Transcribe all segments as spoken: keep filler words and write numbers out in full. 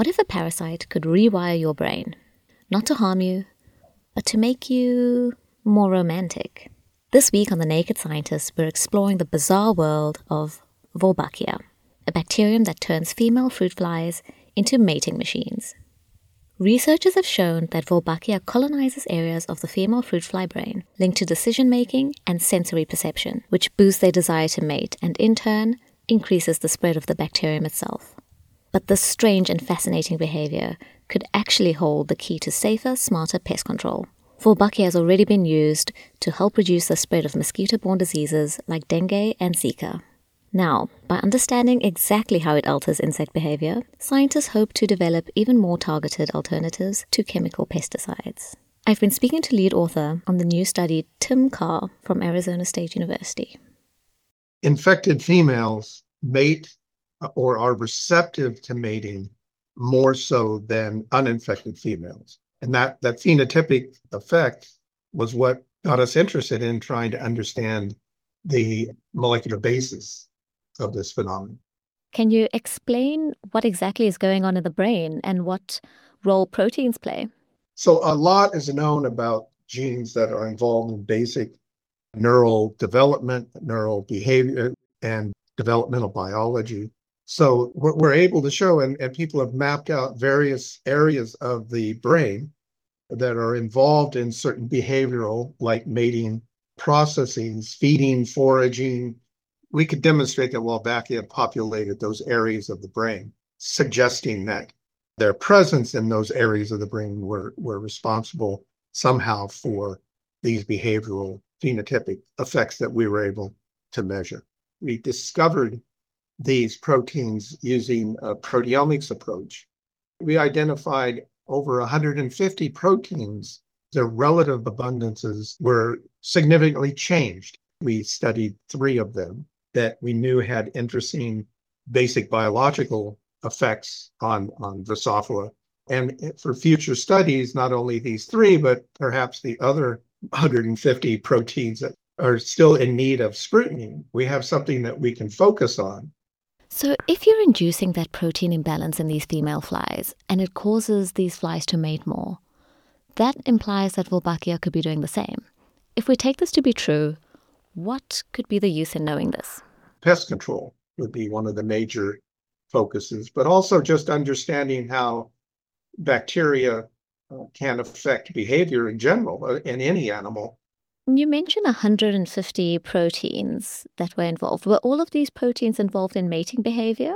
What if a parasite could rewire your brain? Not to harm you, but to make you more romantic. This week on The Naked Scientist, we're exploring the bizarre world of Wolbachia, a bacterium that turns female fruit flies into mating machines. Researchers have shown that Wolbachia colonizes areas of the female fruit fly brain linked to decision-making and sensory perception, which boosts their desire to mate and, in turn, increases the spread of the bacterium itself. But this strange and fascinating behavior could actually hold the key to safer, smarter pest control. Wolbachia has already been used to help reduce the spread of mosquito-borne diseases like dengue and Zika. Now, by understanding exactly how it alters insect behavior, scientists hope to develop even more targeted alternatives to chemical pesticides. I've been speaking to lead author on the new study, Tim Carr from Arizona State University. Infected females mate or are receptive to mating more so than uninfected females. And that, that phenotypic effect was what got us interested in trying to understand the molecular basis of this phenomenon. Can you explain what exactly is going on in the brain and what role proteins play? So a lot is known about genes that are involved in basic neural development, neural behavior, and developmental biology. So what we're able to show, and, and people have mapped out various areas of the brain that are involved in certain behavioral, like mating processes, feeding, foraging. We could demonstrate that Wolbachia populated those areas of the brain, suggesting that their presence in those areas of the brain were, were responsible somehow for these behavioral phenotypic effects that we were able to measure. We discovered these proteins using a proteomics approach. We identified over one hundred fifty proteins. Their relative abundances were significantly changed. We studied three of them that we knew had interesting basic biological effects on, on Drosophila. And for future studies, not only these three, but perhaps the other one hundred fifty proteins that are still in need of scrutiny, we have something that we can focus on. So if you're inducing that protein imbalance in these female flies and it causes these flies to mate more, that implies that Wolbachia could be doing the same. If we take this to be true, what could be the use in knowing this? Pest control would be one of the major focuses, but also just understanding how bacteria uh, can affect behavior in general uh, in any animal. You mentioned one hundred fifty proteins that were involved. Were all of these proteins involved in mating behavior?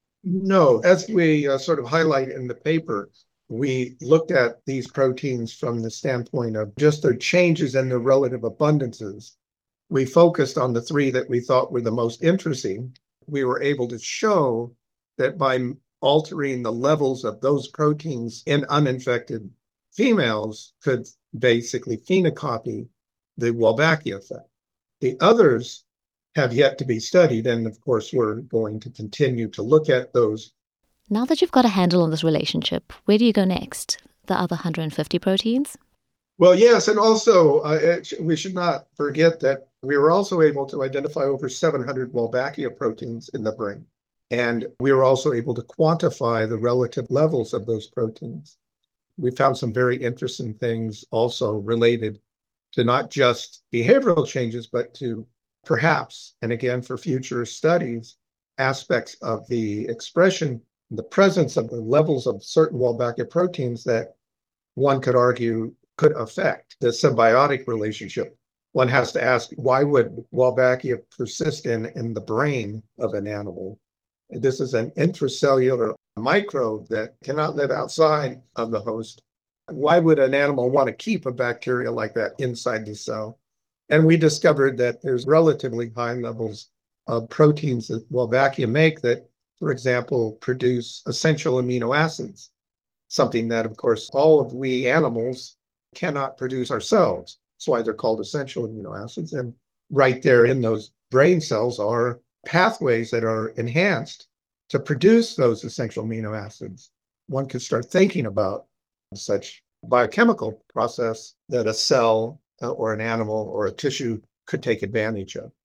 No, as we uh, sort of highlight in the paper, we looked at these proteins from the standpoint of just their changes in their relative abundances. We focused on the three that we thought were the most interesting. We were able to show that by altering the levels of those proteins in uninfected females could basically phenocopy the Wolbachia effect. The others have yet to be studied, and of course, we're going to continue to look at those. Now that you've got a handle on this relationship, where do you go next? The other one hundred fifty proteins? Well, yes, and also uh, it, we should not forget that we were also able to identify over seven hundred Wolbachia proteins in the brain. And we were also able to quantify the relative levels of those proteins. We found some very interesting things also related to not just behavioral changes, but to perhaps, and again for future studies, aspects of the expression, the presence of the levels of certain Wolbachia proteins that one could argue could affect the symbiotic relationship. One has to ask, why would Wolbachia persist in, in the brain of an animal? This is an intracellular microbe that cannot live outside of the host. Why would an animal want to keep a bacteria like that inside the cell? And we discovered that there's relatively high levels of proteins that Wolbachia make that, for example, produce essential amino acids, something that, of course, all of we animals cannot produce ourselves. That's why they're called essential amino acids. And right there in those brain cells are pathways that are enhanced to produce those essential amino acids. One could start thinking about such biochemical process that a cell uh, or an animal or a tissue could take advantage of.